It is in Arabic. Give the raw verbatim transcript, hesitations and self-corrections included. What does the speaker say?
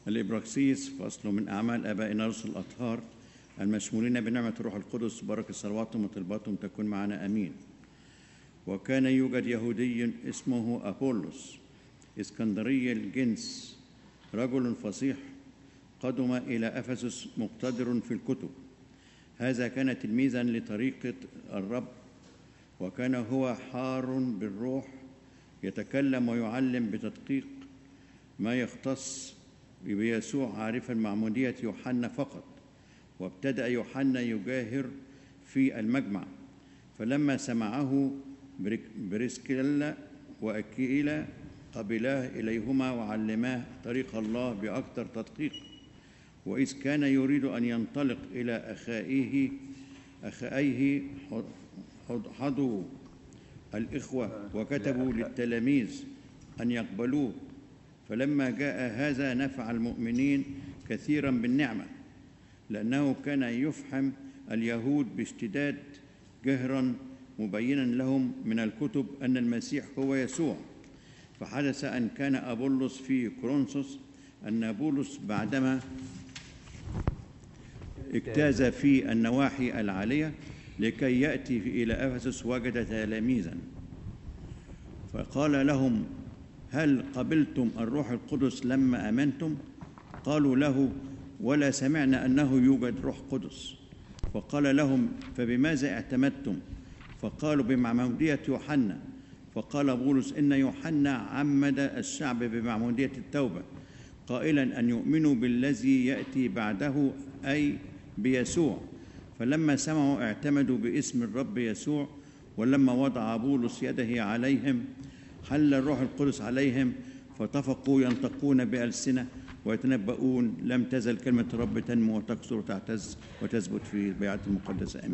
الإبراكسيس. فصل من أعمال آبائنا الرسل الأطهار المشمولين بنعمة الروح القدس، بركة صلواتهم وطلباتهم تكون معنا آمين. وكان يوجد يهودي اسمه أبولس اسكندري الجنس، رجل فصيح قدم إلى أفسس مقتدر في الكتب. هذا كان تلميذا لطريقة الرب، وكان هو حار بالروح، يتكلم ويعلم بتدقيق ما يختص بيسوع، عارفا معمودية يوحنا فقط. وابتدأ يوحنا يجاهر في المجمع، فلما سمعه بريسكيلا وأكيلا قبلاه إليهما وعلماه طريق الله بأكثر تدقيق. وإذ كان يريد أن ينطلق إلى أخائه أخائه حضوا الإخوة وكتبوا للتلاميذ أن يقبلوه. فلما جاء هذا نفع المؤمنين كثيرا بالنعمة، لأنه كان يفحم اليهود باشتداد جهرا، مبينا لهم من الكتب أن المسيح هو يسوع. فحدث أن كان أبولس في كورنثوس أن بولس بعدما اجتاز في النواحي العالية لكي يأتي إلى أفسس وجد تلاميذا، فقال لهم: هل قبلتم الروح القدس لما آمنتم؟ قالوا له: ولا سمعنا أنه يوجد روح قدس. فقال لهم: فبماذا اعتمدتم؟ فقالوا: بمعمودية يوحنا. فقال بولس: إن يوحنا عمد الشعب بمعمودية التوبة، قائلا أن يؤمنوا بالذي يأتي بعده، أي بيسوع. فلما سمعوا اعتمدوا باسم الرب يسوع. ولما وضع بولس يده عليهم حل الروح القدس عليهم، فطفقوا ينطقون بألسنة ويتنبؤون. لم تزل كلمة الرب تنمو وتكثر وتعتز وتثبت في البيعة المقدسة. آمين.